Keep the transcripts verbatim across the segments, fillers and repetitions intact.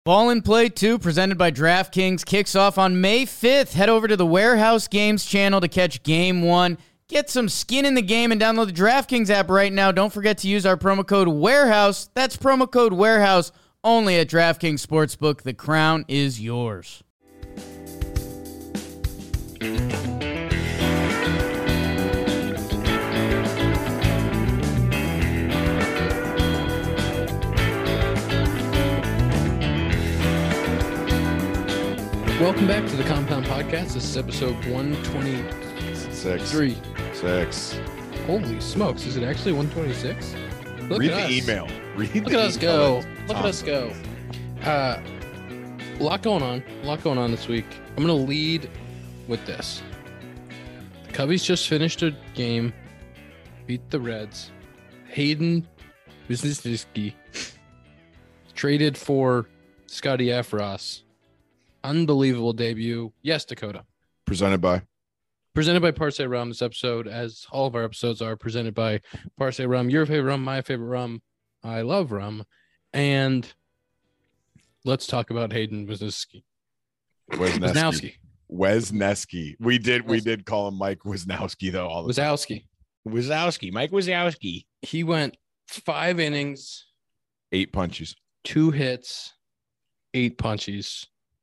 Ball and Play two, presented by DraftKings, kicks off on May fifth. Head over to the Warehouse Games channel to catch Game one. Get some skin in the game and download the DraftKings app right now. Don't forget to use our promo code WAREHOUSE. That's promo code WAREHOUSE only at DraftKings Sportsbook. The crown is yours. Welcome back to the Compound Podcast. This is episode one twenty-six. Six. Six. Holy smokes. Is it actually one twenty-six? Look Read at the us. email. Read Look the at us email. go. That's Look at us go. Uh, a lot going on. A lot going on this week. I'm going to lead with this. The Cubbies just finished a game, beat the Reds. Hayden Wisniewski traded for Scotty Efros. Unbelievable debut. Yes, Dakota. Presented by. Presented by Parse Rum. This episode, as all of our episodes are, presented by Parse Rum. Your favorite rum, my favorite rum. I love rum. And let's talk about Hayden Wisniewski. Wisniewski. Wisniewski. We did we did call him Mike Wisniewski though. All the Wazowski. Wazowski. Mike Wazowski. He went five innings, Eight punches. two hits, eight punchies.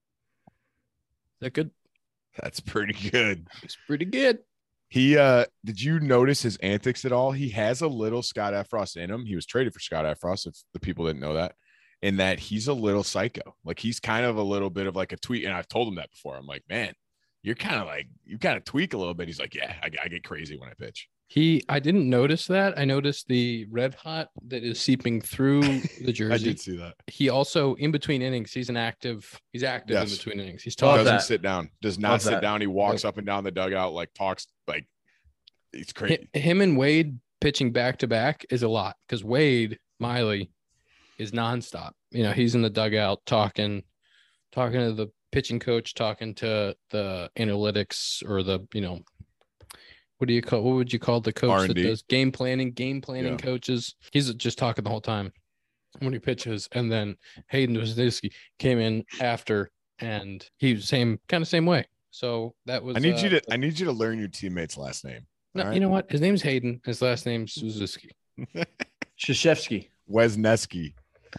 Is that good? That's pretty good. It's pretty good. He uh did you notice his antics at all? He has a little Scott Efros in him. He was traded for Scott Efros, if the people didn't know that. In that he's a little psycho. Like he's kind of a little bit of like a tweak. And I've told him that before. I'm like, man, you're kind of like you kind of tweak a little bit. He's like, yeah, I, I get crazy when I pitch. He, I didn't notice that. I noticed the red hot that is seeping through the jersey. I did see that. He also, in between innings, he's an active. He's active Yes. in between innings. He's Doesn't talking. that. sit down. Does not Love sit that. down. He walks up and down the dugout, like talks like it's crazy. Hi- Him and Wade pitching back to back is a lot because Wade Miley is nonstop. You know, he's in the dugout talking, talking to the pitching coach, talking to the analytics or the, you know, what do you call, what would you call the coach R that and D. does game planning, game planning Yeah. coaches? He's just talking the whole time when he pitches. And then Hayden Wisniewski came in after and he was same kind of same way. So that was, I need uh, you to I need you to learn your teammate's last name. no, all right? you know what? His name's Hayden. His last name's Wisniewski. Krzyzewski. Wesneski.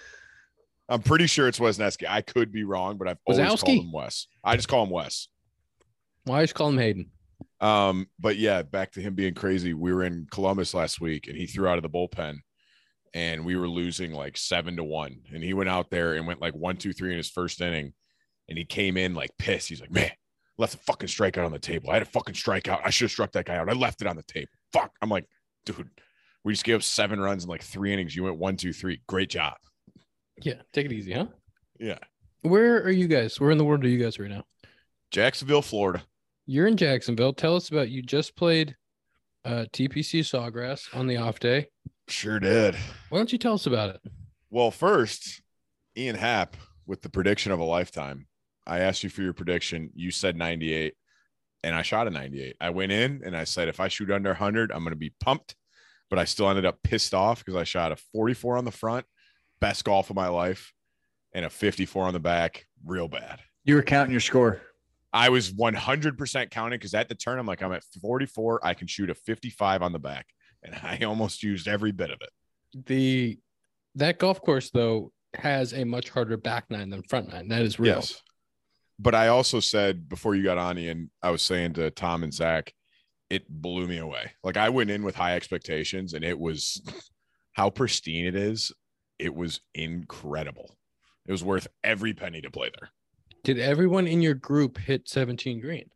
I'm pretty sure it's Wesneski. I could be wrong, but I've always Wazowski? called him Wes. I just call him Wes. Why just call him Hayden? Um, but yeah, back to him being crazy. We were in Columbus last week and he threw out of the bullpen and we were losing like seven to one. And he went out there and went like one, two, three in his first inning. And he came in like pissed. He's like, man, left a fucking strikeout on the table. I had a fucking strikeout. I should have struck that guy out. I left it on the table. Fuck. I'm like, dude, we just gave up seven runs in like three innings. You went one, two, three. Great job. Yeah, take it easy, huh? Yeah. Where are you guys? Where in the world are you guys right now? Jacksonville, Florida. You're in Jacksonville. Tell us about you just played uh, T P C Sawgrass on the off day. Sure did. Why don't you tell us about it? Well, first, Ian Happ with the prediction of a lifetime. I asked you for your prediction. You said ninety-eight, and I shot a ninety-eight. I went in and I said, if I shoot under one hundred, I'm going to be pumped. But I still ended up pissed off because I shot a forty-four on the front, best golf of my life, and a fifty-four on the back, real bad. You were counting your score. I was one hundred percent counting because at the turn, I'm like, I'm at forty-four. I can shoot a fifty-five on the back. And I almost used every bit of it. The that golf course though has a much harder back nine than front nine. That is real. Yes. But I also said before you got on, Ian, I was saying to Tom and Zach, it blew me away. Like I went in with high expectations and it was how pristine it is. It was incredible. It was worth every penny to play there. Did everyone in your group hit seventeen green?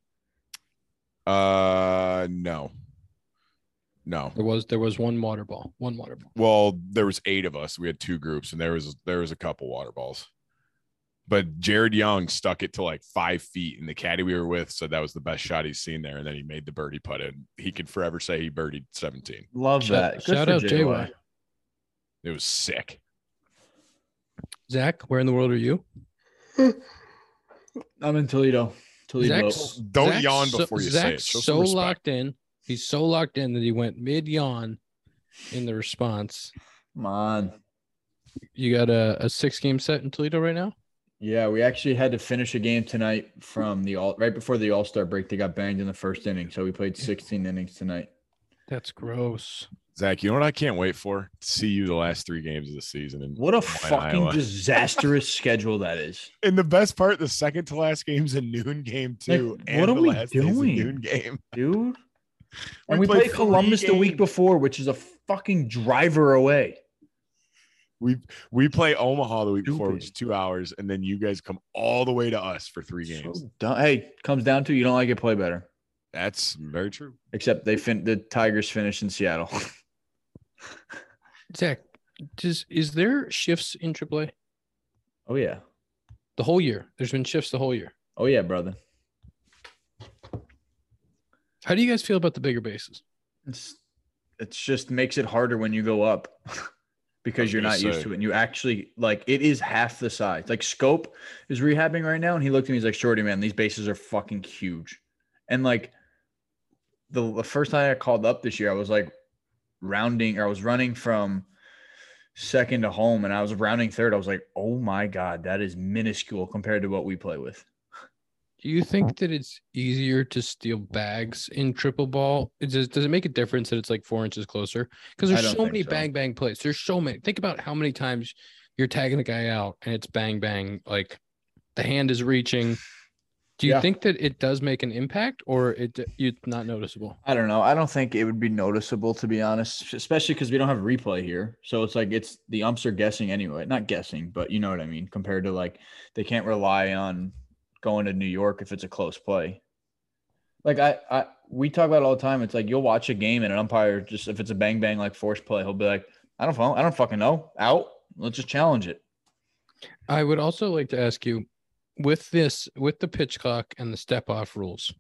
Uh, no, no. There was there was one water ball, one water ball. Well, there was eight of us. We had two groups, and there was there was a couple water balls. But Jared Young stuck it to like five feet, and the caddy we were with said that was the best shot he's seen there. And then he made the birdie putt, and he could forever say he birdied seventeen. Love Shout- that. Good shout for out J J Y. Y. It was sick. Zach, where in the world are you? I'm in Toledo. Toledo. Zach's, Don't Zach's yawn so- before you say it. Zach's Show some so respect. locked in. He's so locked in that he went mid yawn in the response. Come on. You got a, a six game set in Toledo right now? Yeah, we actually had to finish a game tonight from the all right before the All Star break. They got banged in the first inning, so we played sixteen innings tonight. That's gross. Zach, you know what I can't wait for? To see you the last three games of the season. And What a fucking Iowa. disastrous schedule that is. And the best part, the second to last game's a noon game too. Like, and what are the we last day's a doing? noon game. Dude. We And we played played Columbus three the week games. before, which is a fucking driver away. We we play Omaha the week before, Stupid. which is two hours, and then you guys come all the way to us for three games. So dumb. Hey, comes down to you don't like it, play better. That's very true. Except they fin the Tigers finished in Seattle. Zach, does is there shifts in triple A Oh yeah. the whole year? There's been shifts the whole year. Oh yeah, brother. How do you guys feel about the bigger bases? It's it's just makes it harder when you go up because was you're gonna not used say. to it. And you actually like it is half the size. Like Scope is rehabbing right now, and he looked at me, he's like, Shorty, man, these bases are fucking huge. And like the, the first time I called up this year, I was like rounding or I was running from second to home and I was rounding third. I was like, oh my God, that is minuscule compared to what we play with. Do you think that it's easier to steal bags in triple ball? It does, does it make a difference that it's like four inches closer? Because I there's don't so think many so. bang bang plays. There's so many. Think about how many times you're tagging a guy out and it's bang bang. Like the hand is reaching. Do you Yeah. think that it does make an impact, or it it's not noticeable? I don't know. I don't think it would be noticeable, to be honest, especially because we don't have replay here. So it's like it's the umps are guessing anyway. Not guessing, but you know what I mean, compared to like they can't rely on going to New York if it's a close play. Like I, I we talk about it all the time. It's like you'll watch a game and an umpire just if it's a bang bang like forced play, he'll be like, I don't know, I don't fucking know. Out. Let's just challenge it. I would also like to ask you, with this, with the pitch clock and the step off rules,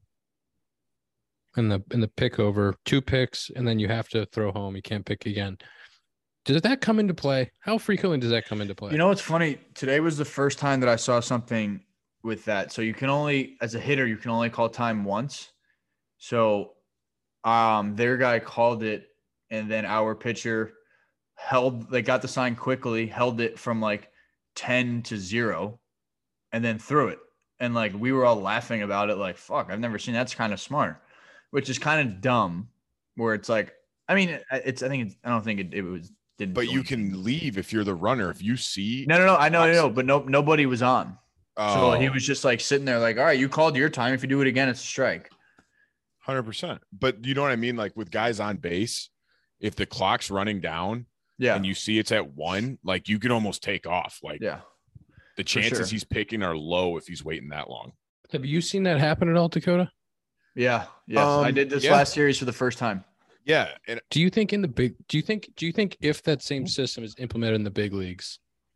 and the and the pick over, two picks, and then you have to throw home. You can't pick again. Does that come into play? How frequently does that come into play? You know what's funny? Today was the first time that I saw something with that. So you can only, as a hitter, you can only call time once. So um, their guy called it, and then our pitcher held. They got the sign quickly, held it from like ten to zero, and then threw it. And like we were all laughing about it, like fuck, I've never seen that's kind of smart, which is kind of dumb. Where it's like, I mean, it- it's I think it's, I don't think it, it was didn't. But do you anything. can leave if you're the runner. If you see, No, no, no. I know, I know, but no, nobody was on. So oh, he was just like sitting there, like, all right, you called your time. If you do it again, it's a strike. one hundred percent. But you know what I mean? Like with guys on base, if the clock's running down Yeah. and you see it's at one, like you can almost take off. Like yeah. the chances sure. he's picking are low if he's waiting that long. Have you seen that happen at all, Dakota? Yeah. Yes. I Um, did this yeah. last series for the first time. Yeah. And Do you think in the big? Do you think? Do you think if that same system is implemented in the big leagues,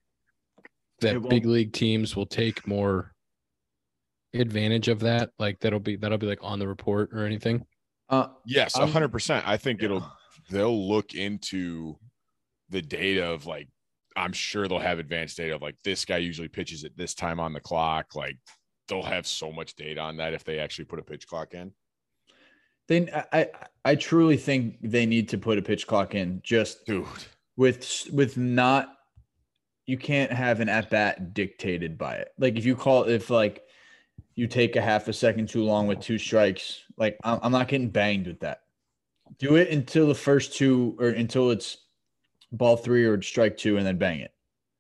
It that won't- big league teams will take more advantage of that? Like that'll be that'll be like on the report or anything. Uh, yes, I'm- one hundred percent. I think it'll, yeah. they'll look into the data of like, I'm sure they'll have advanced data of like this guy usually pitches at this time on the clock. Like they'll have so much data on that if they actually put a pitch clock in. They, I, I, I truly think they need to put a pitch clock in just Dude. with, with not, you can't have an at bat dictated by it. Like if you call, if like you take a half a second too long with two strikes, like I'm, I'm not getting banged with that. Do it until the first two or until it's ball three or strike two and then bang it.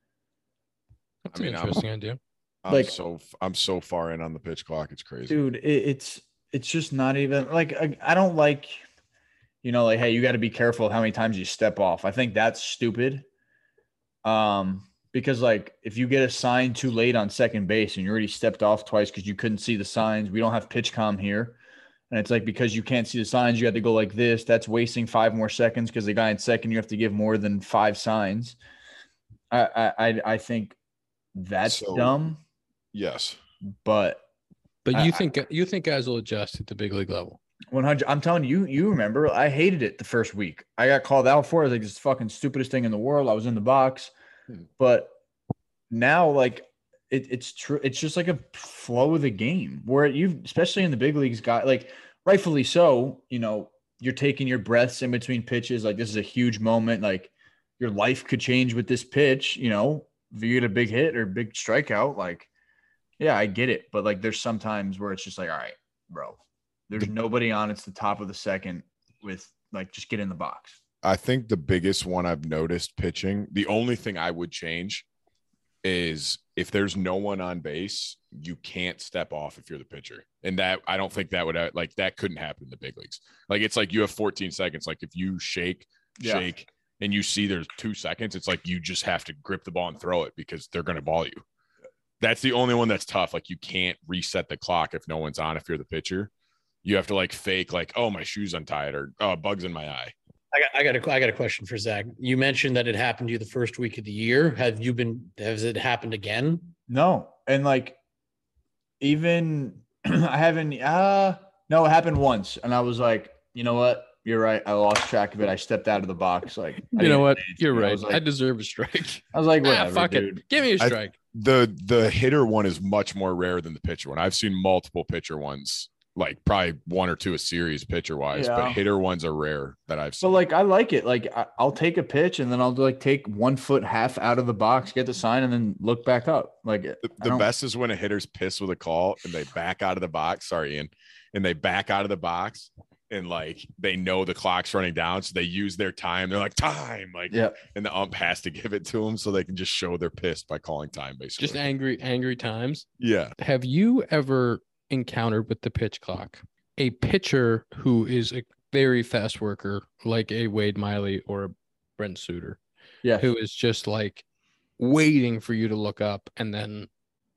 That's I mean, an I'm- interesting idea. I'm Like- so I'm so far in on the pitch clock. It's crazy. Dude, it, it's it's just not even like I, I don't like, you know, like hey, you got to be careful of how many times you step off. I think that's stupid. Um, because like if you get a sign too late on second base and you already stepped off twice because you couldn't see the signs, we don't have pitch com here, and it's like because you can't see the signs, you have to go like this. That's wasting five more seconds because the guy in second you have to give more than five signs. I I I, I think that's So- dumb, Yes. but. But I- you I- think you think guys will adjust at the big league level? one hundred. I'm telling you, you remember, I hated it the first week. I got called out for it. I was like, this is the fucking stupidest thing in the world. I was in the box. Hmm. But now, like, it, it's true. It's just like a flow of the game where you've, especially in the big leagues, got like, rightfully so, you know, you're taking your breaths in between pitches. Like, this is a huge moment. Like, your life could change with this pitch, you know, if you get a big hit or big strikeout, like, Yeah, I get it. But like there's sometimes where it's just like, all right, bro, there's nobody on. It's the top of the second with like, just get in the box. I think the biggest one I've noticed pitching, the only thing I would change is if there's no one on base, you can't step off if you're the pitcher. And that, I don't think that would like, that couldn't happen in the big leagues. Like, it's like you have fourteen seconds. Like if you shake, Yeah. shake, and you see there's two seconds, it's like you just have to grip the ball and throw it because they're going to ball you. That's the only one that's tough. Like you can't reset the clock if no one's on, if you're the pitcher. You have to like fake like, oh, my shoe's untied or oh, bug's in my eye. I got, I got a, I got a question for Zach. You mentioned that it happened to you the first week of the year. Have you been, has it happened again? No. And like, even I haven't, uh, no, it happened once. And I was like, you know what? You're right. I lost track of it. I stepped out of the box. Like, I You know what? didn't- You're I right. was like, I deserve a strike. I was like, Ah, whatever, fuck dude. it. Give me a I- strike. The the hitter one is much more rare than the pitcher one. I've seen multiple pitcher ones, like probably one or two a series pitcher wise, Yeah. but hitter ones are rare that I've seen. But like, I like it. Like, I, I'll take a pitch and then I'll like take one foot half out of the box, get the sign, and then look back up. Like, the, I the don't- best is when a hitter's pissed with a call and they back out of the box. Sorry, Ian. And they back out of the box and like they know the clock's running down. So they use their time. They're like, time. Like, Yeah. and the ump has to give it to them so they can just show they're pissed by calling time, basically. Just angry, angry times. yeah. Have you ever encountered with the pitch clock a pitcher who is a very fast worker, like a Wade Miley or a Brent Suter, Yeah. who is just like waiting for you to look up and then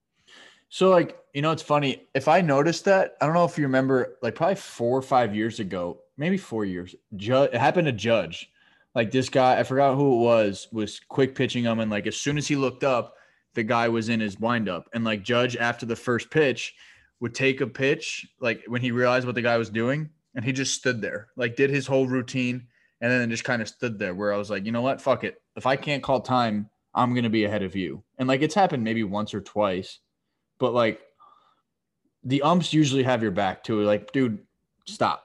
So like, you know, it's funny. If I noticed that, I don't know if you remember, like probably four or five years ago, maybe four years, Judge, it happened to Judge. Like this guy, I forgot who it was, was quick pitching him. And like, as soon as he looked up, the guy was in his windup. And like Judge, after the first pitch, would take a pitch, like when he realized what the guy was doing, and he just stood there, like did his whole routine, and then just kind of stood there where I was like, you know what? Fuck it. If I can't call time, I'm going to be ahead of you. And like, it's happened maybe once or twice. But like the umps usually have your back too. Like, dude, stop.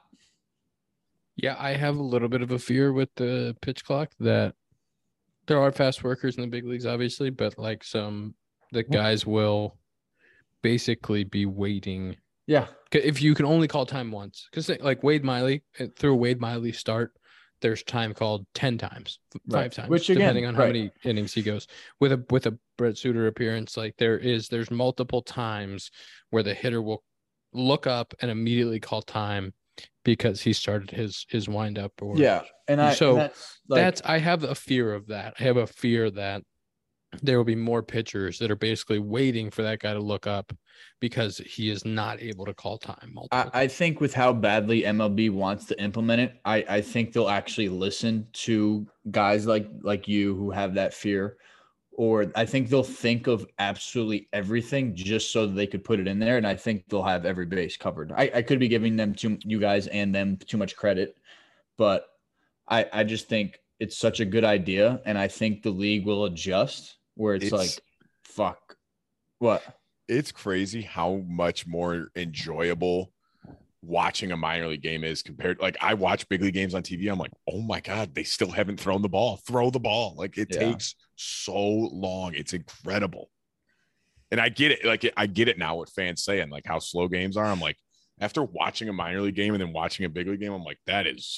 yeah, I have a little bit of a fear with the pitch clock that there are fast workers in the big leagues, obviously, but like some the guys will basically be waiting. Yeah. 'Cause if you can only call time once, because like Wade Miley, uh, through a Wade Miley start, there's time called ten times, f- five Right. times, Which, again, depending on how right. many innings he goes. With a with a Brett Suter appearance, like there is, there's multiple times where the hitter will look up and immediately call time because he started his his windup. Or Yeah. And I, So, and that's, like, that's I have a fear of that. I have a fear that there will be more pitchers that are basically waiting for that guy to look up because he is not able to call time. multiple I, I think with how badly M L B wants to implement it, I, I think they'll actually listen to guys like like you who have that fear, or I think they'll think of absolutely everything just so that they could put it in there, and I think they'll have every base covered. I, I could be giving them too you guys and them too much credit, but I I just think it's such a good idea, and I think the league will adjust where it's, It's- like, fuck, what? It's crazy how much more enjoyable watching a minor league game is compared. Like I watch big league games on T V. I'm like, oh my God, they still haven't thrown the ball. Throw the ball. Like it Yeah. takes so long. It's incredible. And I get it. Like I get it now what fans saying, like how slow games are. I'm like, after watching a minor league game and then watching a big league game, I'm like, that is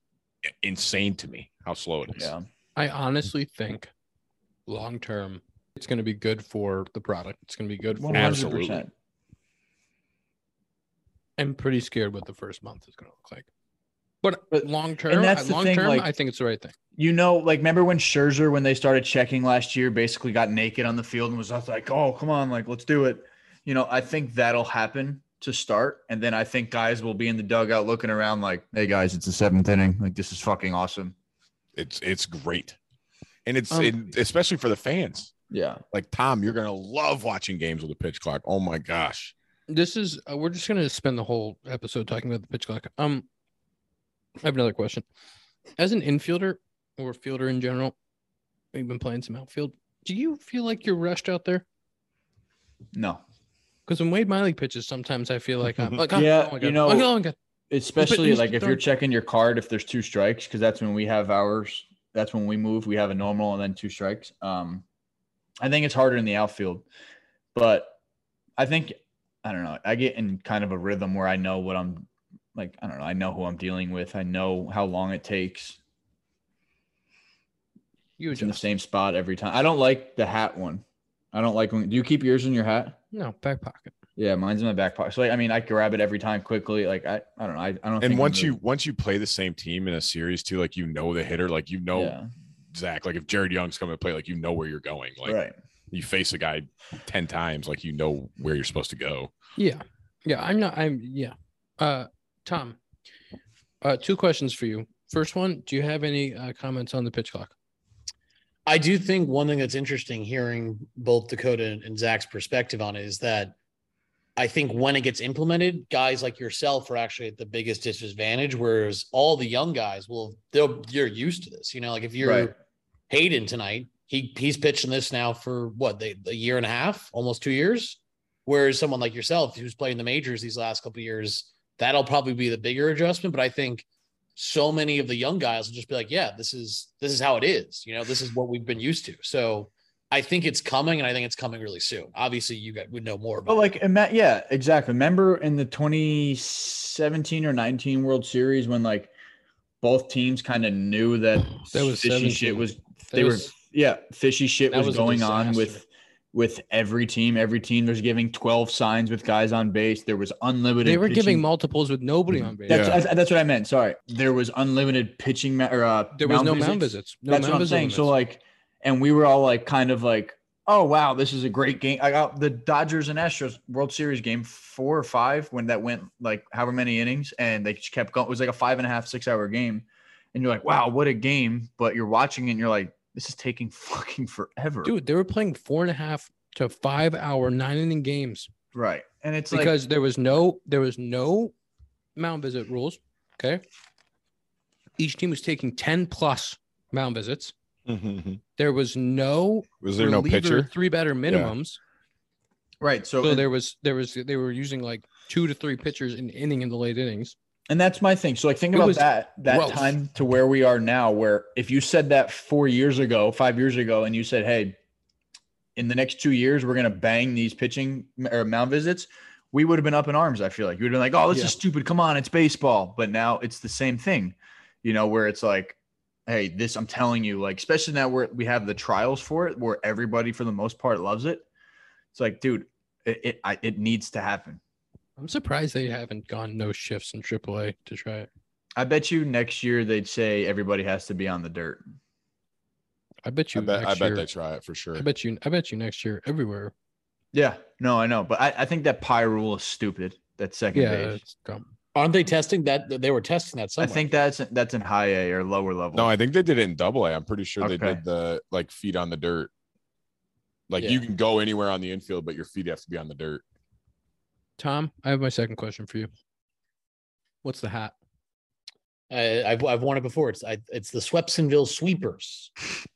insane to me how slow it is. Yeah. I honestly think long term it's going to be good for the product. It's going to be good for. one hundred Absolutely. percent. I'm pretty scared what the first month is going to look like. But, But- long term, that's the long thing, term, like- I think it's the right thing. You know, like remember when Scherzer, when they started checking last year, basically got naked on the field and was just like, "Oh, come on, like let's do it." You know, I think that'll happen to start, and then I think guys will be in the dugout looking around like, "Hey guys, it's the seventh inning. Like this is fucking awesome." It's it's great. And it's Um, it- especially for the fans. Yeah, Like Tom, you're gonna love watching games with a pitch clock. Oh my gosh. This is uh, we're just going to spend the whole episode talking about the pitch clock. Um, I have another question. As an infielder or fielder in general, you've been playing some outfield. Do you feel like you're rushed out there? no, Because when Wade Miley pitches, sometimes I feel like I'm like, oh, Yeah, oh my you God. know- oh my God. especially he's like if you're throwing- checking your card, if there's two strikes, because that's when we have ours. That's when we move. We have a normal and then two strikes. Um, I think it's harder in the outfield, but I think I don't know. I get in kind of a rhythm where I know what I'm like. I don't know. I know who I'm dealing with. I know how long it takes. You It's in the adjust. same spot every time. I don't like the hat one. I don't like when. Do you keep yours in your hat? No, back pocket. Yeah, mine's in my back pocket. So like, I mean, I grab it every time quickly. Like I, I don't know. I, I don't. And think I'm once really- you once you play the same team in a series too, like you know the hitter, like you know yeah, Zach. Like if Jared Young's coming to play, like you know where you're going. Like right. you face a guy ten times, like you know where you're supposed to go. Yeah. Yeah. I'm not, I'm, yeah. Uh, Tom, uh, two questions for you. First one, do you have any uh, comments on the pitch clock? I do think one thing that's interesting hearing both Dakota and Zach's perspective on it is that I think when it gets implemented, guys like yourself are actually at the biggest disadvantage, whereas all the young guys will they'll they're used to this. You know, like if you're Right. Hayden tonight, he he's pitching this now for what they a year and a half, almost two years. Whereas someone like yourself who's playing the majors these last couple of years, that'll probably be the bigger adjustment. But I think so many of the young guys will just be like, yeah, this is this is how it is. You know, this is what we've been used to. So I think it's coming, and I think it's coming really soon. Obviously, you guys would know more about But like, ima- yeah, exactly. Remember in the twenty seventeen or nineteen World Series when like both teams kind of knew that That was fishy shit seventeen. was That they was- were yeah fishy shit That was, was a going on with disaster. with every team. Every team was giving twelve signs with guys on base. There was unlimited. They were pitching. giving multiples with nobody on base. That's, Yeah. that's that's what I meant. Sorry, there was unlimited pitching ma- or uh, There was no visits. mound visits. No That's mound what I'm visit saying. So limits. like, and we were all like, kind of like, oh wow, this is a great game. I got the Dodgers and Astros World Series game four or five when that went like however many innings, and they just kept going. It was like a five and a half, six hour game, and you're like, wow, what a game. But you're watching it, and you're like, this is taking fucking forever, Dude, they were playing four and a half to five hour nine inning games Right, and it's like, because there was no there was no mound visit rules. Okay, each team was taking ten plus mound visits. There was no Was there no reliever pitcher? three batter minimums. right. So, So and, there was there was they were using like two to three pitchers in inning in the late innings. and that's my thing. So like, think It about was that that gross. time to where we are now. Where if you said that four years ago, five years ago, and you said, hey, in the next two years, we're gonna bang these pitching or mound visits, we would have been up in arms. I feel like you would have been like, "Oh, this Yeah. is stupid. Come on, it's baseball." But now it's the same thing, you know, where it's like, "Hey, this I'm telling you, like, especially now where we have the trials for it, where everybody for the most part loves it. It's like, dude, it it, I, it needs to happen. I'm surprised they haven't gone no shifts in triple A to try it. I bet you next year they'd say everybody has to be on the dirt. I bet I you. bet I next bet year, they try it for sure. I bet you. I bet you next year everywhere. Yeah, no, I know, but I, I think that pie rule is stupid. That second Yeah, base. it's dumb. Aren't they testing that? They were testing that I somewhere. think that's that's in high A or lower level. No, I think they did it in double A. I'm pretty sure they Okay. did the like feet on the dirt. Like Yeah. you can go anywhere on the infield, but your feet have to be on the dirt. Tom, I have my second question for you. What's the hat? I, I've I've worn it before. It's I, it's the Swepsonville Sweepers.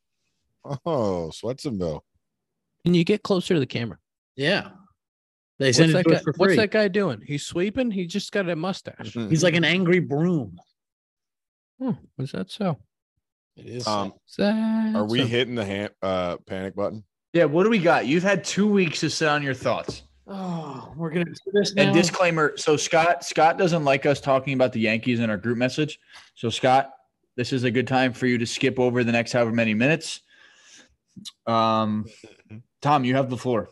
Oh, Swetsonville. Can you get closer to the camera? Yeah, they What's sent it that to guy? us for What's free. that guy doing? He's sweeping. He just got a mustache. He's like an angry broom. Oh, is that so? It is. Um, Is that Are we so? hitting the hand, uh, panic button? Yeah, what do we got? You've had two weeks to sit on your thoughts. oh, we're gonna do this now. And disclaimer: so Scott, Scott doesn't like us talking about the Yankees in our group message. So Scott, this is a good time for you to skip over the next however many minutes. Um, Tom, you have the floor.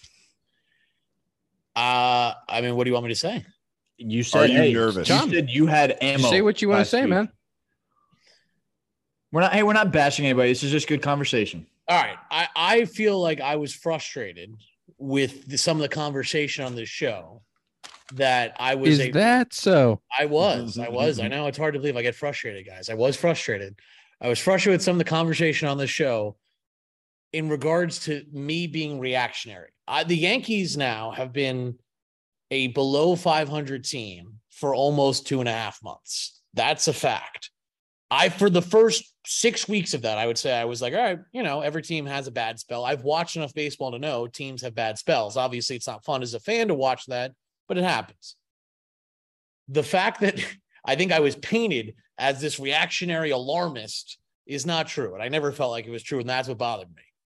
Uh, I mean, what do you want me to say? You said, Are you hey, nervous? You Tom, said you had ammo. Say what you want to last say, week. man. We're not. Hey, we're not bashing anybody. This is just good conversation. All right, I I feel like I was frustrated with the, some of the conversation on this show that I was Is a, that so? I was, I was. I know it's hard to believe I get frustrated, guys. I was frustrated. I was frustrated with some of the conversation on the show in regards to me being reactionary. I, the Yankees now have been a below five hundred team for almost two and a half months. That's a fact. I, for the first six weeks of that, I would say I was like, all right, you know, every team has a bad spell. I've watched enough baseball to know teams have bad spells. Obviously, it's not fun as a fan to watch that, but it happens. The fact that I think I was painted as this reactionary alarmist is not true. And I never felt like it was true. And that's what bothered me.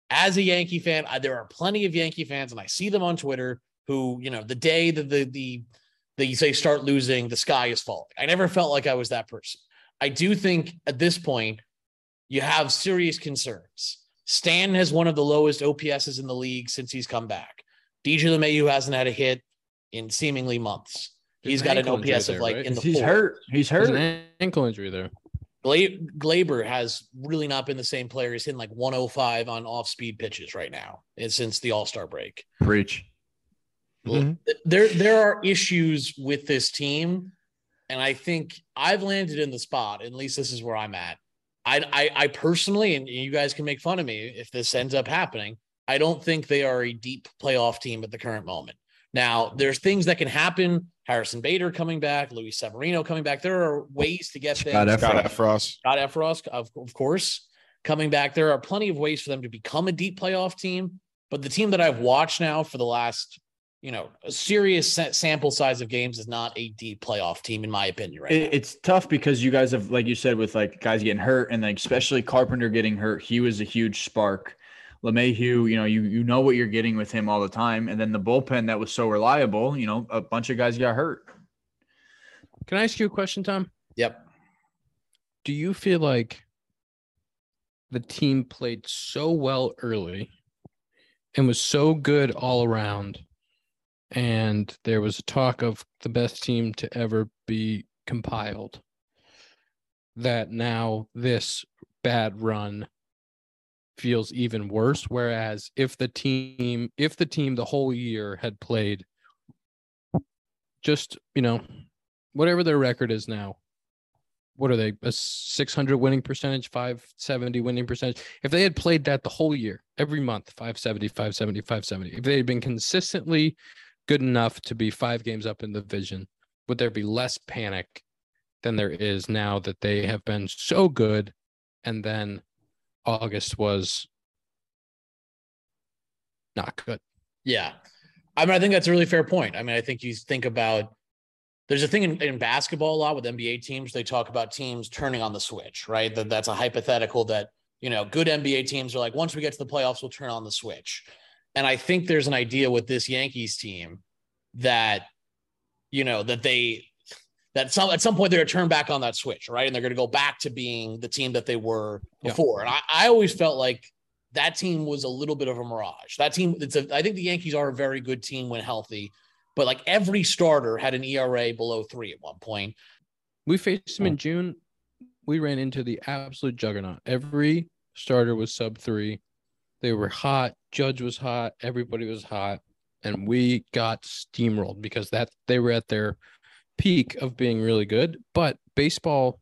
as a Yankee fan, I, there are plenty of Yankee fans, and I see them on Twitter who, you know, the day that the the they say start losing, the sky is falling. I never felt like I was that person. I do think at this point you have serious concerns. Stan has one of the lowest O P S's in the league since he's come back. D J LeMahieu hasn't had a hit in seemingly months. He's got an O P S of like in the He's four. hurt. He's There's hurt. an ankle injury there. Gla- Glaber has really not been the same player. He's hitting like one oh five on off-speed pitches right now, and since the All-Star break. Preach. Mhm. There, there are issues with this team, and I think I've landed in the spot. At least this is where I'm at. I, I, I personally, and you guys can make fun of me if this ends up happening, I don't think they are a deep playoff team at the current moment. Now, there's things that can happen. Harrison Bader coming back, Luis Severino coming back. There are ways to get Scott things. Scott Efros. Scott Efros, of, of course, coming back. There are plenty of ways for them to become a deep playoff team. But the team that I've watched now for the last, you know, a serious sample size of games is not a deep playoff team, in my opinion, right It, now. it's tough because you guys have, like you said, with like guys getting hurt and like especially Carpenter getting hurt. He was a huge spark. LeMahieu, you know, you you know what you're getting with him all the time. And then the bullpen that was so reliable, you know, a bunch of guys got hurt. Can I ask you a question, Tom? Yep. Do you feel like the team played so well early and was so good all around, and there was a talk of the best team to ever be compiled, that now this bad run feels even worse? Whereas if the team, if the team the whole year had played just, you know, whatever their record is now, what are they, a six hundred winning percentage, five seventy winning percentage? If they had played that the whole year, every month, five seventy, five seventy, five seventy, if they had been consistently good enough to be five games up in the division, would there be less panic than there is now that they have been so good? And then August was not good. Yeah. I mean, I think that's a really fair point. I mean, I think you think about, there's a thing in, in basketball a lot with N B A teams. They talk about teams turning on the switch, right? That that's a hypothetical that, you know, good N B A teams are like, once we get to the playoffs, we'll turn on the switch. And I think there's an idea with this Yankees team that, you know, that they, that some, at some point they're going to turn back on that switch, right? And they're going to go back to being the team that they were before. Yeah. And I, I always felt like that team was a little bit of a mirage. That team, it's a, I think the Yankees are a very good team when healthy, but like every starter had an E R A below three at one point. We faced them in June. We ran into the absolute juggernaut. Every starter was sub three. They were hot. Judge was hot. Everybody was hot. And we got steamrolled because that they were at their peak of being really good. But baseball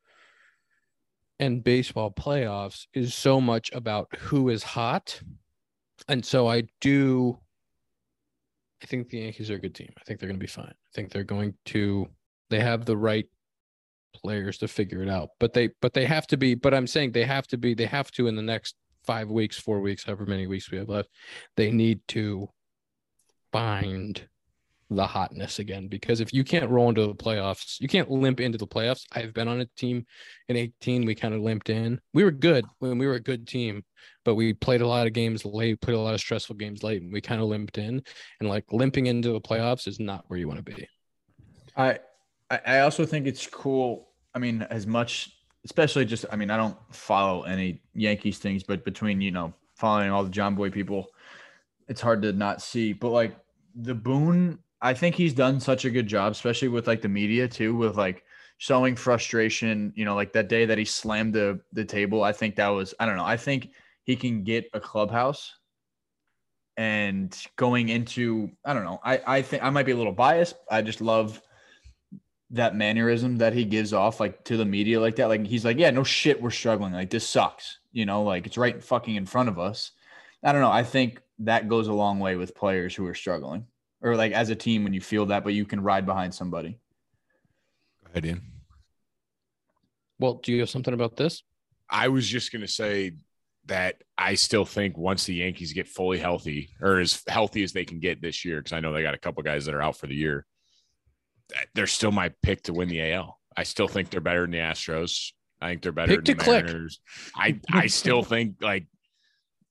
and baseball playoffs is so much about who is hot. And so I do, I think the Yankees are a good team. I think they're going to be fine. I think they're going to, they have the right players to figure it out. But they, but they have to be, but I'm saying they have to be, they have to in the next five weeks, four weeks, however many weeks we have left, they need to find the hotness again, because if you can't roll into the playoffs, you can't limp into the playoffs. I've been on a team in eighteen. We kind of limped in. We were good when we were a good team, but we played a lot of games late, played a lot of stressful games late, and we kind of limped in. And like limping into the playoffs is not where you want to be. I I also think it's cool. I mean, as much, especially just, I mean, I don't follow any Yankees things, but between, you know, following all the John Boy people, it's hard to not see. But like the Boone, I think he's done such a good job, especially with like the media too, with like showing frustration, you know, like that day that he slammed the the table. I think that was, I don't know. I think he can get a clubhouse and going into, I don't know. I, I think I might be a little biased. I just love that mannerism that he gives off like to the media like that. Like he's like, yeah, no shit, we're struggling. Like this sucks, you know, like it's right fucking in front of us. I don't know. I think that goes a long way with players who are struggling. Or like as a team when you feel that, but you can ride behind somebody. Go ahead, Ian. Well, do you have something about this? I was just going to say that I still think once the Yankees get fully healthy, or as healthy as they can get this year, because I know they got a couple guys that are out for the year, they're still my pick to win the A L. I still think they're better than the Astros. I think they're better Pick than to the Mariners. I, I still think like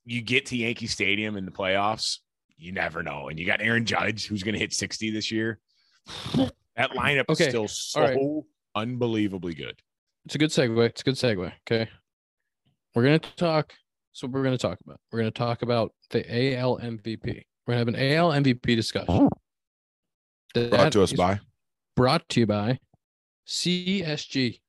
you get to Yankee Stadium in the playoffs, you never know. And you got Aaron Judge, who's going to hit sixty this year. That lineup Okay. is still so All right. unbelievably good. It's a good segue. It's a good segue. Okay. We're going to talk. So we're going to talk about. We're going to talk about the A L M V P. We're going to have an A L M V P discussion. Brought That to us is by Brought to you by C S G,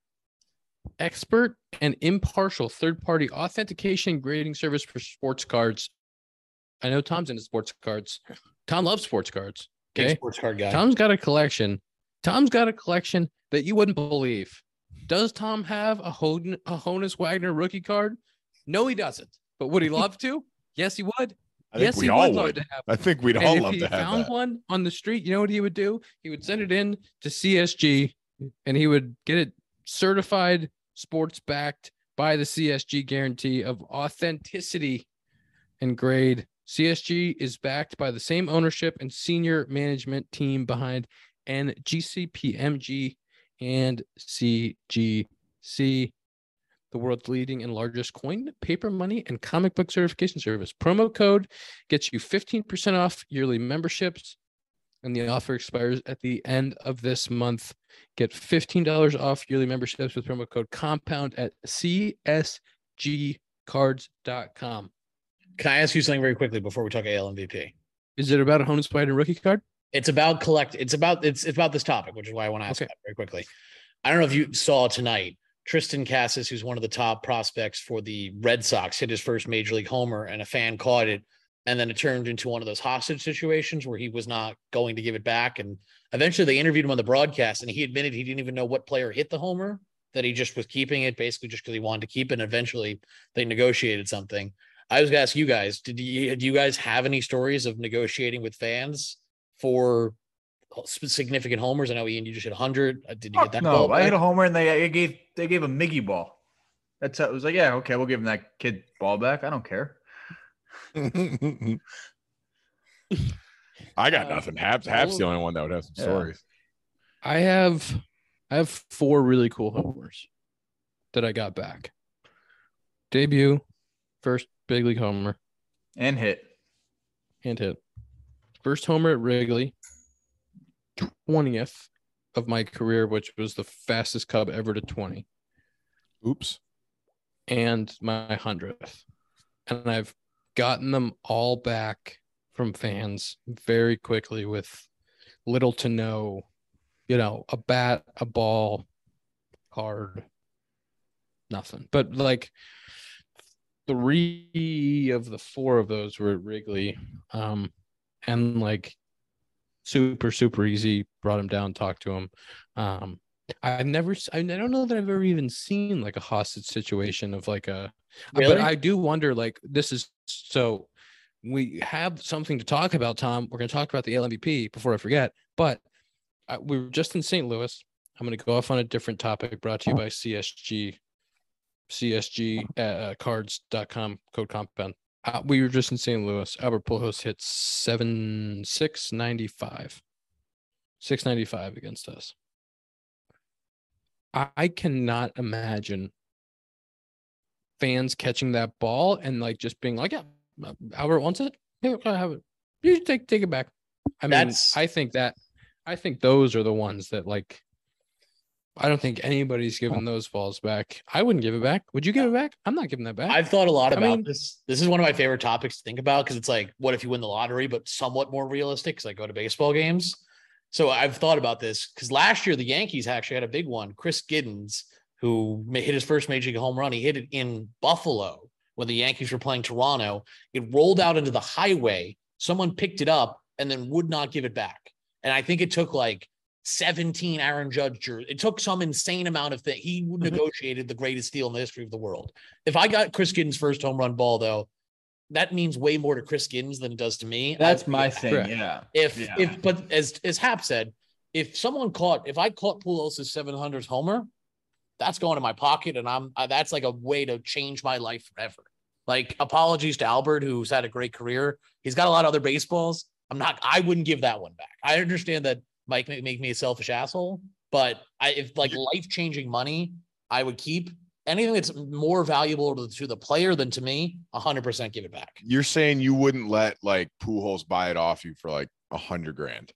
expert and impartial third-party authentication and grading service for sports cards. I know Tom's into sports cards. Tom loves sports cards. Big Okay. sports card guy. Tom's got a collection. Tom's got a collection that you wouldn't believe. Does Tom have a, Hon- a Honus Wagner rookie card? No, he doesn't. But would he love to? Yes, he would. I think Yes, we he all would love would. to have. I think we'd And all if love he to have found that. one on the street, you know what he would do? He would send it in to C S G and he would get it certified, sports backed by the C S G guarantee of authenticity and grade. C S G is backed by the same ownership and senior management team behind N G C P M G and C G C, the world's leading and largest coin, paper money, and comic book certification service. Promo code gets you fifteen percent off yearly memberships, and the offer expires at the end of this month. Get fifteen dollars off yearly memberships with promo code COMPOUND at C S G cards dot com. Can I ask you something very quickly before we talk A L M V P? Is it about a Honus Wagner rookie card? It's about collect. It's about it's it's about this topic, which is why I want to ask Okay. that very quickly. I don't know if you saw tonight. Tristan Cassis, who's one of the top prospects for the Red Sox, hit his first major league homer, and a fan caught it, and then it turned into one of those hostage situations where he was not going to give it back. And eventually, they interviewed him on the broadcast, and he admitted he didn't even know what player hit the homer. That he just was keeping it, basically just because he wanted to keep it. And eventually, they negotiated something. I was going to ask you guys: Did you do you guys have any stories of negotiating with fans for significant homers? I know Ian, you just hit one hundred. Did you get Fuck that? no, ball I hit back? a homer and they, they gave they gave a Miggy ball. That's how it was like. Yeah, okay, we'll give him that kid ball back. I don't care. I got Uh, nothing. Habs, all Habs of- the only one that would have some Yeah. stories. I have I have four really cool homers that I got back. Debut, first big league homer, And hit. and hit. First homer at Wrigley, twentieth of my career, which was the fastest Cub ever to twenty, Oops. and my hundredth. And I've gotten them all back from fans very quickly with little to no, you know, a bat, a ball, card, nothing. But like three of the four of those were at Wrigley. Um, and like super, super easy. Brought him down, talked to him. Um, I've never, I don't know that I've ever even seen like a hostage situation of like a, Really? but I do wonder, like, this is so we have something to talk about, Tom. We're going to talk about the A L M V P before I forget, but I, we were just in Saint Louis. I'm going to go off on a different topic brought to you by C S G, C S G uh, cards dot com, code compound. Uh, we were just in Saint Louis. Albert Pujols hit seven, six ninety-five, six ninety-five against us. I, I cannot imagine fans catching that ball and like just being like, yeah, Albert wants it. Here, I have it. You take take it back. I mean, That's- I think that I think those are the ones that like I don't think anybody's giving those balls back. I wouldn't give it back. Would you give it back? I'm not giving that back. I've thought a lot I about mean- this. This is one of my favorite topics to think about because it's like, what if you win the lottery, but somewhat more realistic because I go to baseball games. So I've thought about this because last year the Yankees actually had a big one. Chris Giddens, who ma- hit his first major league home run, he hit it in Buffalo when the Yankees were playing Toronto. It rolled out into the highway. Someone picked it up and then would not give it back. And I think it took like seventeen Aaron Judge jerseys. It took some insane amount of things. He negotiated the greatest deal in the history of the world. If I got Chris Giddens' first home run ball, though, that means way more to Chris Giddens than it does to me. That's I- my thing. Correct. Yeah. If Yeah. if but as as Hap said, if someone caught if I caught Pujols' seven hundredth homer, that's going in my pocket, and I'm I, that's like a way to change my life forever. Like apologies to Albert, who's had a great career. He's got a lot of other baseballs. I'm not. I wouldn't give that one back. I understand that Mike may make me a selfish asshole, but I if like life changing money, I would keep. anything that's more valuable to, to the player than to me, one hundred percent give it back. You're saying you wouldn't let like Pujols buy it off you for like a hundred grand?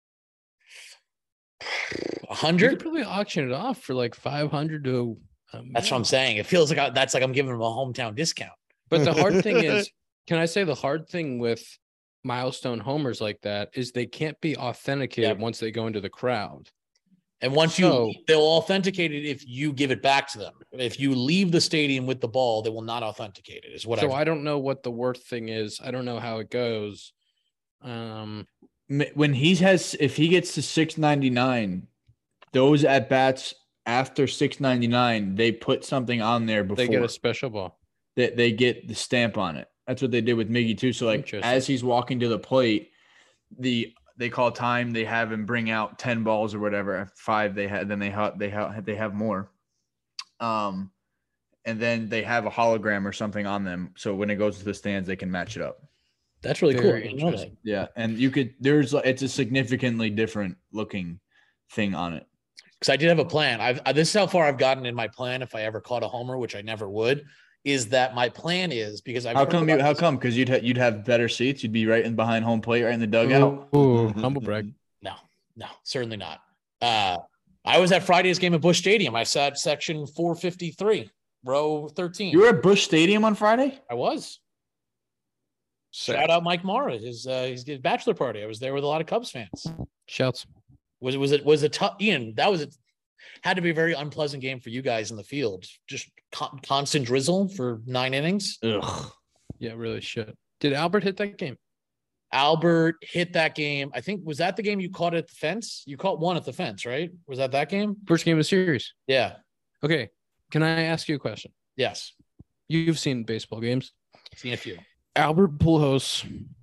A You hundred? could probably auction it off for like five hundred to. Um, That's what I'm saying. It feels like I, that's like I'm giving him a hometown discount. But the hard thing is, can I say the hard thing with milestone homers like that is they can't be authenticated Yeah. once they go into the crowd. And once So- you, they'll authenticate it if you give it back to them. If you leave the stadium with the ball, they will not authenticate it. Is what So I. I don't know what the worth thing is. I don't know how it goes. Um, When he has, if he gets to six ninety-nine, those at bats after six ninety-nine, they put something on there before they get a special ball. they, they get the stamp on it. That's what they did with Miggy too. So like Interesting. as he's walking to the plate, the they call time. They have him bring out ten balls or whatever. Five they had, then they have they have they have more. Um, and then they have a hologram or something on them. So when it goes to the stands, they can match it up. That's really cool. Very I didn't know that. interesting. Yeah, and you could there's it's a significantly different looking thing on it. Because I did have a plan. I've I, this is how far I've gotten in my plan. If I ever caught a homer, which I never would, is that my plan is because I've How heard come you? about How this- come? Because you'd ha- you'd have better seats. You'd be right in behind home plate, right in the dugout. Ooh, humble brag. No, no, certainly not. Uh, I was at Friday's game at Busch Stadium. I sat section four fifty-three, row thirteen. You were at Busch Stadium on Friday. I was. Sick. Shout out Mike Mara, his uh, his his bachelor party. I was there with a lot of Cubs fans. Shouts. Was it was it was a tough Ian? That was a, had to be a very unpleasant game for you guys in the field. Just con- constant drizzle for nine innings. Ugh. Yeah, really shit. Did Albert hit that game? Albert hit that game. I think was that the game you caught at the fence. You caught one at the fence, right? Was that that game? First game of the series. Yeah. Okay. Can I ask you a question? Yes. You've seen baseball games. Seen a few. Albert Pujols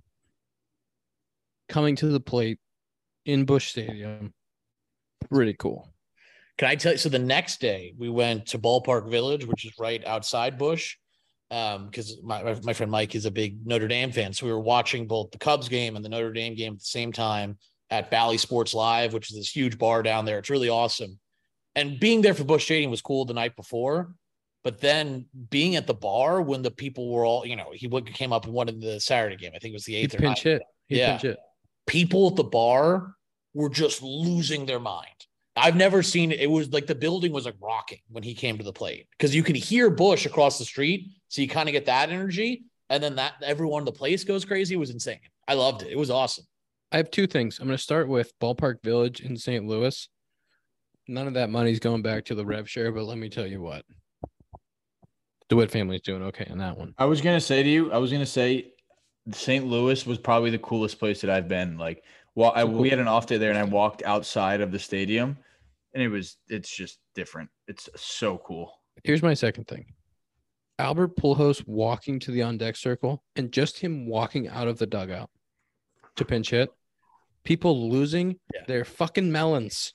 coming to the plate in Busch Stadium. Pretty cool. Can I tell you? So the next day we went to Ballpark Village, which is right outside Busch, um, because my, my my friend Mike is a big Notre Dame fan. So we were watching both the Cubs game and the Notre Dame game at the same time at Bally Sports Live, which is this huge bar down there. It's really awesome. And being there for Busch Stadium was cool the night before. But then being at the bar when the people were all, you know, he came up and won in the Saturday game. I think it was the He eighth or pinch ninth. hit. He Yeah. pinch hit. People at the bar were just losing their mind. I've never seen it. It was like the building was like rocking when he came to the plate because you could hear Busch across the street. So you kind of get that energy. And then that everyone in the place goes crazy. It was insane. I loved it. It was awesome. I have two things. I'm going to start with Ballpark Village in Saint Louis. None of that money's going back to the rev share, but let me tell you what. DeWitt family's doing okay on that one. I was gonna say to you, I was gonna say, Saint Louis was probably the coolest place that I've been. Like, well, I, we had an off day there, and I walked outside of the stadium, and it was, it's just different. It's so cool. Here's my second thing. Albert Pujols walking to the on-deck circle and just him walking out of the dugout to pinch hit. People losing Yeah. their fucking melons.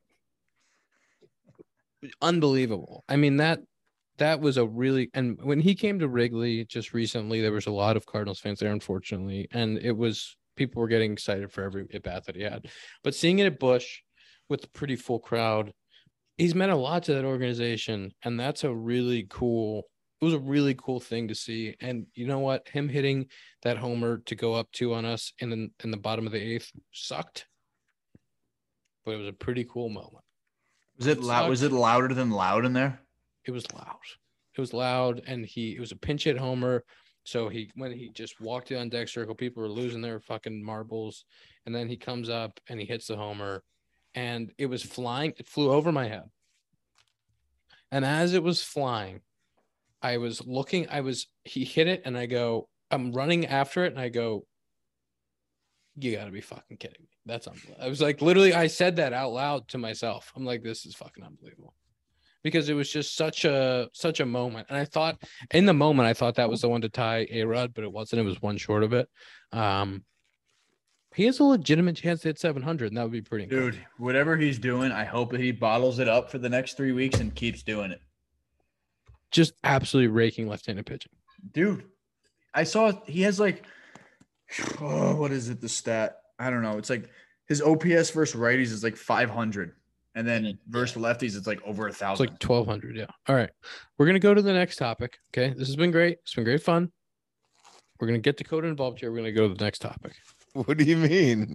Unbelievable. I mean, that that was a really, and when he came to Wrigley just recently, there was a lot of Cardinals fans there, unfortunately, and it was, people were getting excited for every at bat that he had. But seeing it at Busch with a pretty full crowd, he's meant a lot to that organization, and that's a really cool, it was a really cool thing to see. And you know what? Him hitting that homer to go up two on us in the, in the bottom of the eighth sucked, but it was a pretty cool moment. Was it loud? Was it louder than loud in there? It was loud. It was loud, and he it was a pinch hit homer. So he when he just walked on deck circle, people were losing their fucking marbles, and then he comes up and he hits the homer, and it was flying. It flew over my head, and as it was flying, I was looking. I was he hit it, and I go, I'm running after it, and I go, you got to be fucking kidding me. That's unbelievable. I was like, literally, I said that out loud to myself. I'm like, this is fucking unbelievable. Because it was just such a such a moment. And I thought in the moment, I thought that was the one to tie A-Rod, but it wasn't. It was one short of it. Um, he has a legitimate chance to hit seven hundred, and that would be pretty incredible. Dude, whatever he's doing, I hope that he bottles it up for the next three weeks and keeps doing it. Just absolutely raking left-handed pitching. Dude, I saw he has like, oh, what is it? The stat? I don't know. It's like his O P S versus righties is like five hundred. And then versus the lefties, it's like over a It's thousand. like twelve hundred. Yeah. All right. We're going to go to the next topic. Okay. This has been great. It's been great fun. We're going to get Dakota involved here. We're going to go to the next topic. What do you mean?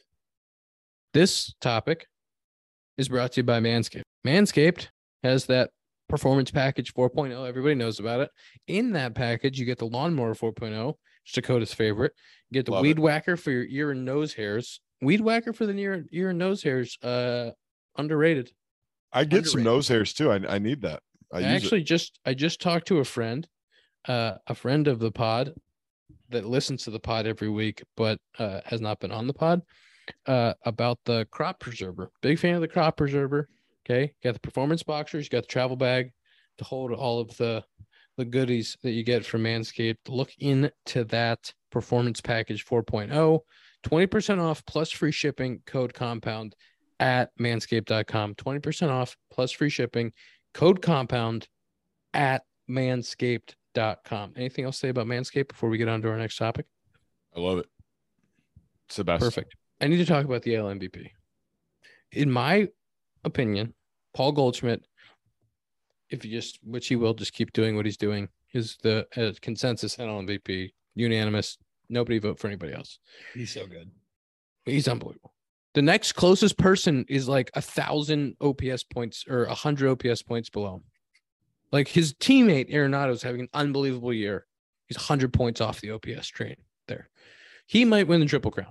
This topic is brought to you by Manscaped. Manscaped has that performance package four point oh. Everybody knows about it. In that package, you get the lawnmower four point oh, which is Dakota's favorite. You get the Love weed it. whacker for your ear and nose hairs. Weed whacker for the ear, ear and nose hairs. Uh, underrated. I get some Underrated. nose hairs too. I, I need that. I, I use actually just I just talked to a friend, uh, a friend of the pod that listens to the pod every week, but uh, has not been on the pod, uh, about the crop preserver. Big fan of the crop preserver. Okay, got the performance boxers, you got the travel bag to hold all of the the goodies that you get from Manscaped. Look into that performance package four point oh, twenty percent off plus free shipping. Code compound at manscaped dot com. twenty percent off plus free shipping. Code compound at manscaped dot com. Anything else to say about Manscaped before we get on to our next topic? I love it. It's the best. Perfect. I need to talk about the A L M V P. In my opinion, Paul Goldschmidt, if you just, which he will, just keep doing what he's doing, is the uh, consensus A L M V P, unanimous. Nobody vote for anybody else. He's so good. He's unbelievable. The next closest person is like a thousand O P S points or a hundred O P S points below. Like his teammate Arenado is having an unbelievable year. He's one hundred points off the O P S train there. He might win the Triple Crown.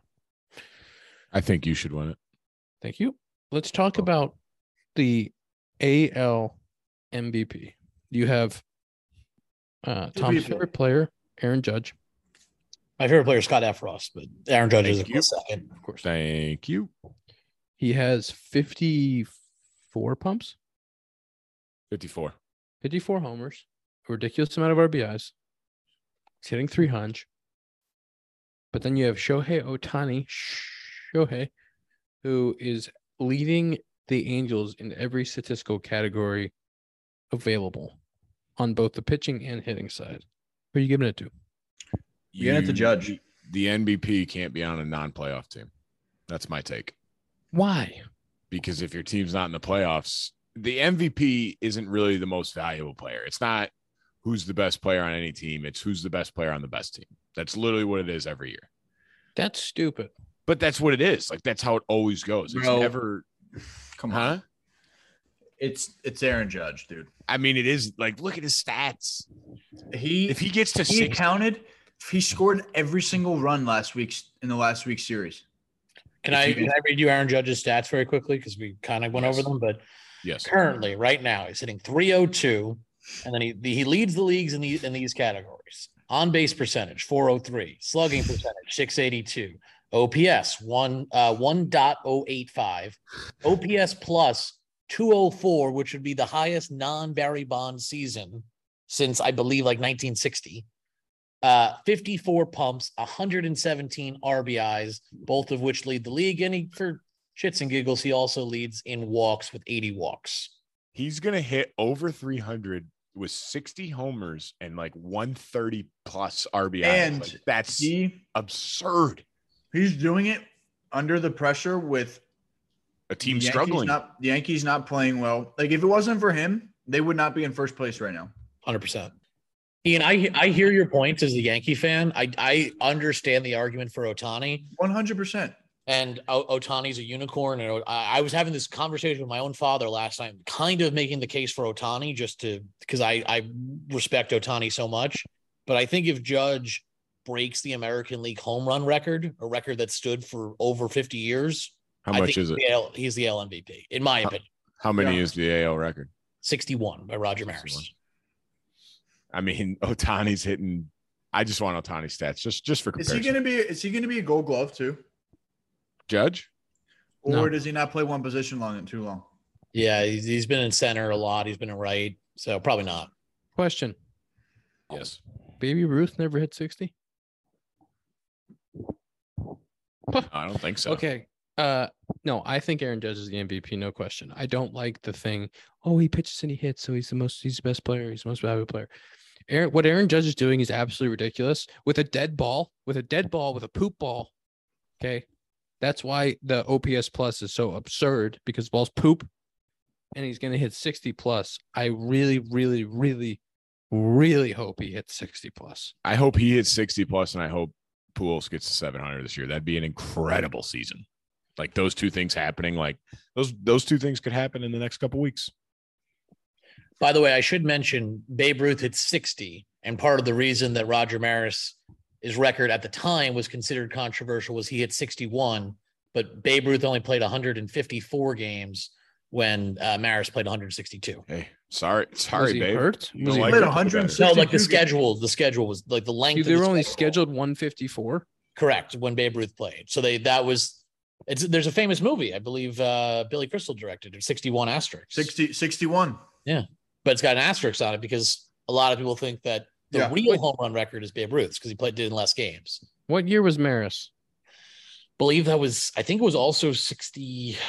I think you should win it. Thank you. Let's talk about the A L M V P. You have uh, Tom's favorite player, Aaron Judge. My favorite player is Scott Efros, but Aaron Judge is a Thank you. close second. Of course. Thank you. He has fifty-four pumps, fifty-four. fifty-four homers, a ridiculous amount of R B Is. He's hitting three hundred. But then you have Shohei Ohtani, Shohei, who is leading the Angels in every statistical category available on both the pitching and hitting side. Who are you giving it to? You're gonna have to judge. The M V P can't be on a non-playoff team. That's my take. Why? Because if your team's not in the playoffs, the M V P isn't really the most valuable player. It's not who's the best player on any team. It's who's the best player on the best team. That's literally what it is every year. That's stupid. But that's what it is. Like, that's how it always goes. It's Bro. never, Come huh? on. It's it's Aaron Judge, dude. I mean, it is like, look at his stats. He If he gets to he six, counted. He scored every single run last week's in the last week's series. Can If I you- can I read you Aaron Judge's stats very quickly because we kind of went Yes. over them, but yes. currently, right now, he's hitting three oh two, and then he he leads the leagues in these in these categories. On base percentage, four oh three, slugging percentage, six eighty-two, O P S, one uh one point oh eight five, O P S plus two oh four, which would be the highest non-Barry Bonds season since I believe like nineteen sixty. Uh, fifty-four pumps, one hundred seventeen R B Is, both of which lead the league. And he, for shits and giggles, he also leads in walks with eighty walks. He's going to hit over three hundred with sixty homers and like one thirty plus R B I. And Like, that's He absurd. he's doing it under the pressure with A team the Yankees struggling. Not, the Yankees not playing well. Like if it wasn't for him, they would not be in first place right now. one hundred percent. Ian, I I hear your points as a Yankee fan. I I understand the argument for Ohtani, One hundred percent. and o- Ohtani's a unicorn. And I, I was having this conversation with my own father last night, kind of making the case for Ohtani, just to because I I respect Ohtani so much. But I think if Judge breaks the American League home run record, a record that stood for over fifty years, How I much think is it? he's the L- he's the L M V P, in my How- opinion. How many Yeah. is the A L record? sixty-one by Roger Maris. sixty-one. I mean, Otani's hitting. I just want Otani stats just just for Is comparison. he gonna be? Is he gonna be a Gold Glove too, Judge? or No. does he not play one position long and too long? Yeah, he's, he's been in center a lot. He's been in right, so probably not. Question. Yes. Baby Ruth never hit sixty? I don't think so. Okay. Uh, no, I think Aaron Judge is the M V P, no question. I don't like the thing. Oh, he pitches and he hits, so he's the most. He's the best player. He's the most valuable player. Aaron, what Aaron Judge is doing is absolutely ridiculous. With a dead ball, with a dead ball, with a poop ball. Okay, That's why the O P S plus is so absurd, because balls poop and he's going to hit sixty plus. I really, really, really, really hope he hits sixty plus. I hope he hits sixty plus, and I hope Pujols gets to seven hundred this year. That'd be an incredible season. Like those two things happening, like those those two things could happen in the next couple weeks. By the way, I should mention Babe Ruth hit sixty, and part of the reason that Roger Maris' record at the time was considered controversial was he hit sixty-one, but Babe Ruth only played one hundred fifty-four games when uh, Maris played one hundred sixty-two. Hey, sorry, sorry, Was he babe. hurt? You Was don't he like played it? one hundred No, like the sixty-two schedule, the schedule was like the length. They of were the only schedule. scheduled one fifty-four. Correct, when Babe Ruth played. So they that was it's there's a famous movie, I believe uh Billy Crystal directed it, sixty-one asterisk. sixty, sixty-one. But it's got an asterisk on it because a lot of people think that the Yeah. real home run record is Babe Ruth's because he played did in less games. What year was Maris? Believe that was I think it was also sixty-one.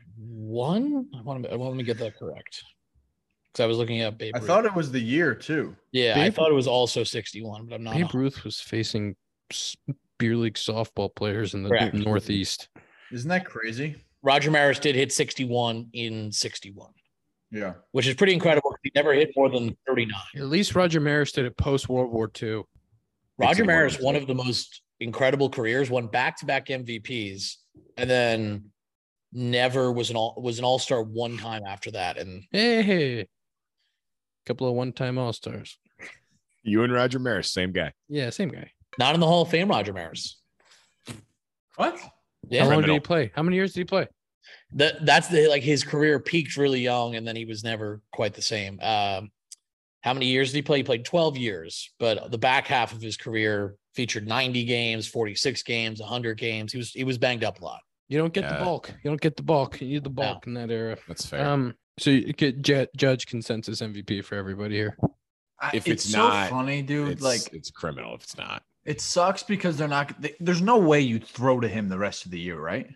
I want to let me get that correct. Because I was looking at Babe I Ruth. thought it was the year too. yeah, I Babe- thought it was also sixty-one, but I'm not. Babe Ruth was facing s- beer league softball players in the Correct. Northeast. Isn't that crazy? Roger Maris did hit sixty-one in sixty-one, Yeah. which is pretty incredible. He never hit more than thirty-nine. At least Roger Maris did it post World War Two. Roger Makes it Maris, worse. one of the most incredible careers, won back-to-back M V Ps, and then never was an all was an all-star one time after that. And Hey, hey, couple of one-time All Stars. You and Roger Maris, same guy. Yeah, same guy. not in the Hall of Fame, Roger Maris. What? Yeah, How long did Criminal. he play? How many years did he play? that that's the like his career peaked really young, and then he was never quite the same. Um, how many years did he play? He played twelve years, but the back half of his career featured ninety games, forty-six games, one hundred games. He was he was banged up a lot. You don't get Yeah. the bulk. You don't get the bulk. You need the bulk in that era. That's fair. Um, so you get ju- judge consensus M V P for everybody here. I- If it's so not, funny, dude, it's like it's criminal if it's not. it sucks because they're not. They, there's no way you throw to him the rest of the year, right?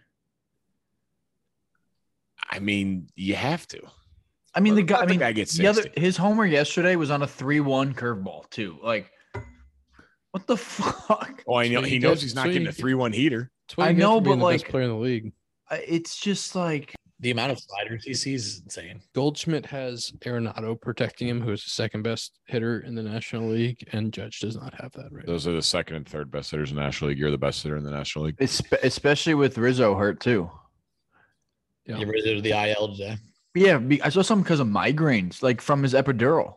I mean, you have to. I mean, the Let guy. I the mean, guy get the other sixty. his homer yesterday was on a three-one curveball too. Like, what the fuck? Oh, I know So he you knows get- he's so not getting you a get- three-one heater. That's what I you get know, for being but, the best like- player in the league. I- It's just like The amount of sliders he sees is insane. Goldschmidt has Arenado protecting him, who is the second best hitter in the National League, and Judge does not have that right. Those are the second and third best hitters in the National League. You're the best hitter in the National League. espe- especially with Rizzo hurt too. Yeah. You ever to the I L today? Yeah, be- I saw something because of migraines, like from his epidural.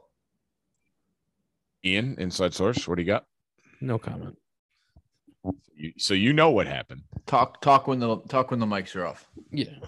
Ian, inside source, what do you got? No comment. You, so you know what happened. Talk, talk when the talk when the mics are off. Yeah.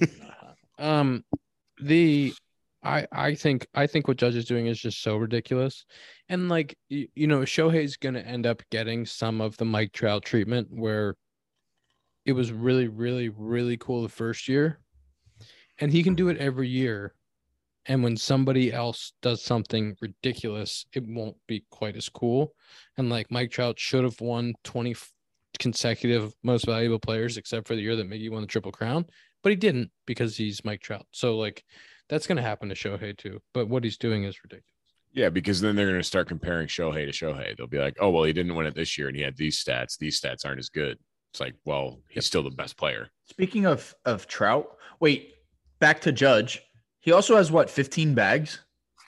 um, the I I think I think what Judge is doing is just so ridiculous, and like you, you know, Shohei's gonna end up getting some of the Mike Trout treatment where it was really really really cool the first year, and he can do it every year. And when somebody else does something ridiculous, it won't be quite as cool. And like Mike Trout should have won twenty consecutive most valuable players, except for the year that Miggy won the Triple Crown, but he didn't because he's Mike Trout. So like that's going to happen to Shohei too. But what he's doing is ridiculous. Yeah, because then they're going to start comparing Shohei to Shohei. They'll be like, oh, well, he didn't win it this year and he had these stats. These stats aren't as good. It's like, well, he's still the best player. Speaking of of Trout, wait, back to Judge. He also has what, fifteen bags?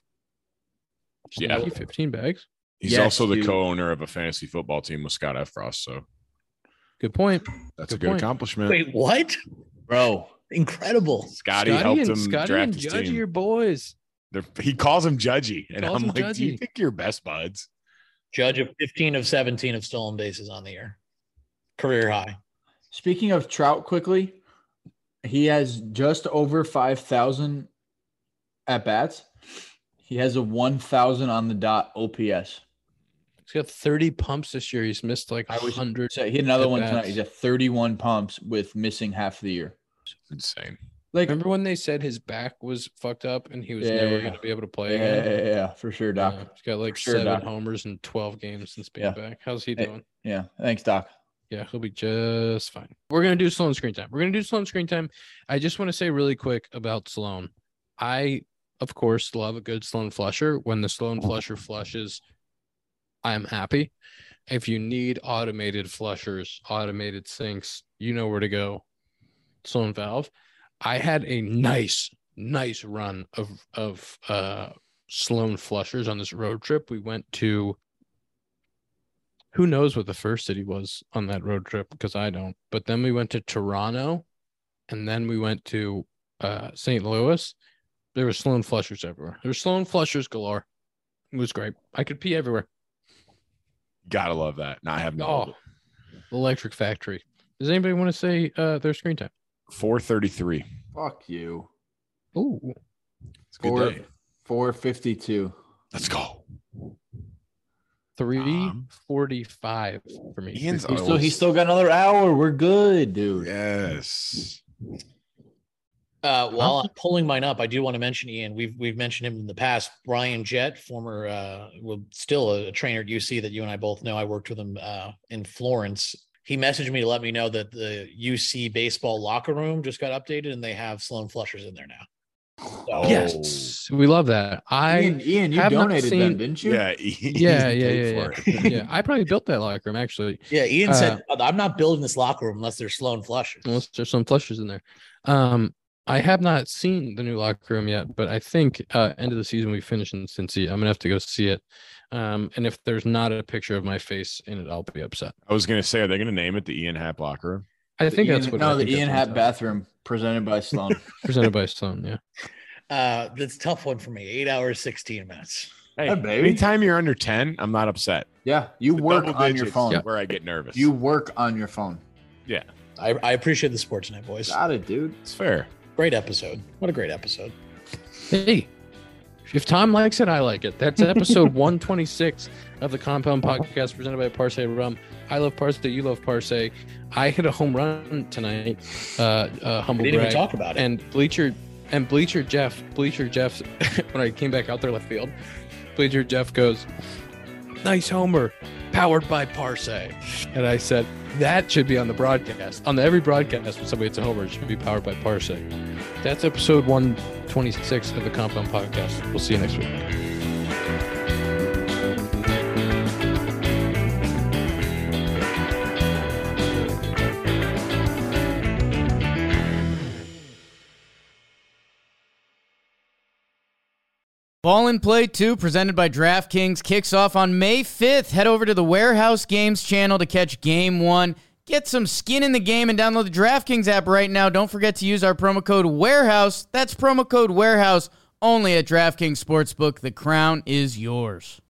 Yeah. Lucky fifteen bags. He's Yes, also the dude. co-owner of a fantasy football team with Scott Effross. So Good point. that's a Good good point. accomplishment. Wait, what? Bro, Incredible. Scotty, helped and, him Scotty draft and his Judge are team. your boys. They're- he calls him Judgy. And Calls I'm him like, do you Judgy. think you're best buds? Judge of fifteen of seventeen of stolen bases on the year. Career high. speaking of Trout quickly, he has just over five thousand at bats. He has a one thousand on the dot O P S. He's got thirty pumps this year. He's missed like I was one hundred. So he had another one at-bats. tonight. He's at thirty-one pumps with missing half the year. It's insane. Like, Remember when they said his back was fucked up and he was Yeah, never yeah, going to be able to yeah, play yeah, again? yeah, yeah, for sure, Doc. Yeah, he's got like For sure, seven Doc. homers in twelve games since being Yeah. back. How's he Hey. doing? Yeah, thanks, Doc. Yeah, he'll be just fine. We're gonna do Sloan screen time. We're gonna do Sloan screen time. I just want to say really quick about Sloan. I, of course, love a good Sloan flusher. When the Sloan flusher flushes, I am happy. If you need automated flushers, automated sinks, you know where to go. Sloan Valve. I had a nice, nice run of of uh, Sloan flushers on this road trip. We went to, who knows what the first city was on that road trip, because I don't. But then we went to Toronto, and then we went to uh, Saint Louis. There were Sloan flushers everywhere. There were Sloan flushers galore. It was great. I could pee everywhere. Gotta love that. Now I have no. Oh, Electric Factory. Does anybody want to say uh, their screen time? four thirty-three. Fuck you. Ooh. It's a good Four, day. four fifty-two. Let's go. three forty-five for me. Ian's He's still, he's still got another hour. We're good, dude. Yes. Uh, while I'm pulling mine up, I do want to mention Ian. We've we've mentioned him in the past. Brian Jett, former, uh, well, still a, a trainer at U C that you and I both know. I worked with him uh, in Florence. He messaged me to let me know that the U C baseball locker room just got updated and they have Sloan flushers in there now. So, Yes, we love that. I Ian, Ian you have not donated seen- them, didn't you? Yeah. yeah, yeah, yeah, yeah. yeah. I probably built that locker room actually. yeah. Ian Uh, said, "I'm not building this locker room unless there's Sloan flushers." Unless there's some flushers in there. Um, I have not seen the new locker room yet, but I think uh, end of the season we finish in Cincy. I'm gonna have to go see it. Um, and if there's not a picture of my face in it, I'll be upset. I was gonna say, are they gonna name it the Ian Happ locker room? I The think Ian, that's what. No, I the think Ian that's what Happ it's bathroom presented by Sloan. presented by Sloan. Yeah. Uh, that's a tough one for me. Eight hours, sixteen minutes. Hey, Hey, baby. anytime you're under ten, I'm not upset. Yeah, you The work double on your digits phone. is where I get nervous. You work on your phone. yeah, I, I appreciate the sport tonight, boys. Got it, dude. it's fair. Great episode. What a great episode. Hey, if Tom likes it, I like it. That's episode one twenty-six of the Compound Podcast presented by Parse Rum. I love Parse. You love Parse. I hit a home run tonight. Uh, uh, humble We didn't brag. even talk about it. And Bleacher and Bleacher Jeff, Bleacher Jeff, when I came back out there left field, Bleacher Jeff goes, "Nice homer, powered by Parse." And I said, that should be on the broadcast. On the every broadcast when somebody hits a homer, it should be powered by Parse. That's episode one twenty-six of the Compound Podcast. We'll see you next week. Ball and Play two, presented by DraftKings, kicks off on May fifth. Head over to the Warehouse Games channel to catch Game one. Get some skin in the game and download the DraftKings app right now. Don't forget to use our promo code WAREHOUSE. That's promo code WAREHOUSE only at DraftKings Sportsbook. The crown is yours.